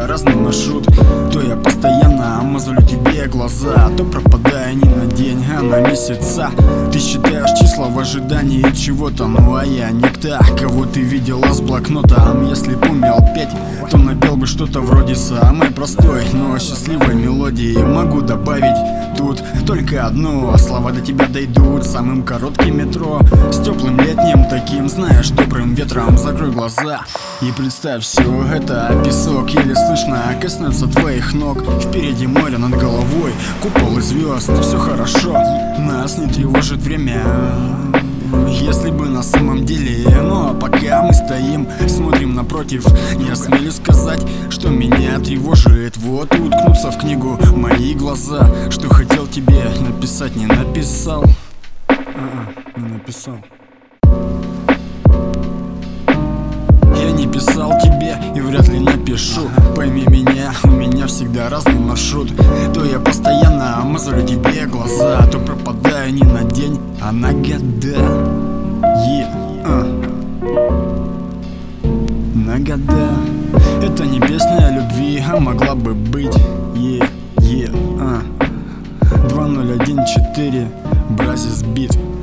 всегда разный маршрут. То я постоянно мозолю тебе глаза, то пропадая не на день, а на месяца. Ты считаешь числа в ожидании чего-то, ну а я не та, кого ты видела с блокнотом. Если б умел петь, то напел бы что-то вроде самой простой, но счастливой мелодии. Могу добавить тут только одно: слова до тебя дойдут самым коротким метро, с теплым летним таким, знаешь, добрым ветром. Закрой глаза и представь, все это песок, еле слышно коснется твоих ног. Впереди море над головой, купол и звезд, все хорошо, нас не тревожит время. Если бы на самом деле, ну а пока мы стоим, смотрим напротив, я смелюсь сказать, что меня тревожит. Вот уткнутся в книгу мои глаза, что хотел тебе написать, не написал. Не написал. Я не писал тебе и вряд ли напишу. Пойми меня, у меня всегда разный маршрут. То я постоянно мозолю тебе глаза, то пропадаю не на день, а на года. На года. Это не песня о любви, а могла бы быть. 2014 Бразис бит.